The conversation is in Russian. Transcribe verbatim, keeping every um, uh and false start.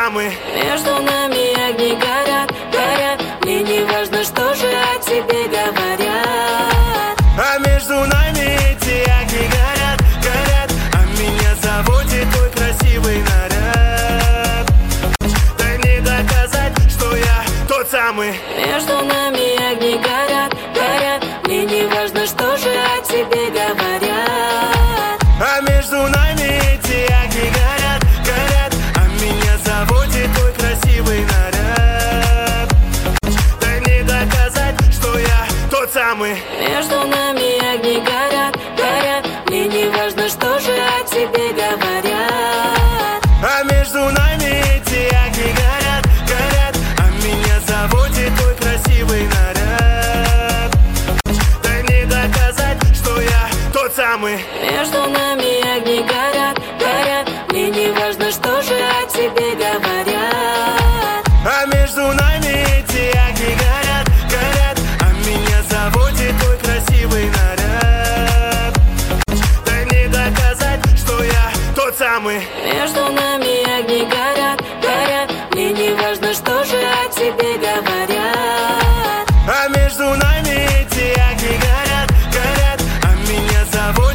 самый. Между нами огни горят, горят. Мне не важно, что же о тебе говорят. А между нами эти огни горят, горят. А меня заводит твой красивый наряд. Дай мне доказать, что я тот самый. Между нами огни горят, горят. Мне не важно, что же о тебе говорят. А между нами эти огни горят, горят. А меня заводит твой красивый наряд. Дай мне доказать, что я тот самый. Между нами огни горят, горят. Мне не важно, что же о тебе говорят. А между нами эти огни горят, горят. А меня заводит твой красивый наряд. Дай мне доказать, что я тот самый. Между нами огни горят, горят. Мне не важно, что же о тебе говорят. А между нами эти огни горят, горят. А меня заводит твой красивый наряд. Дай мне доказать, что я тот самый. Между нами огни горят, горят. Мне не важно, что же о тебе говорят.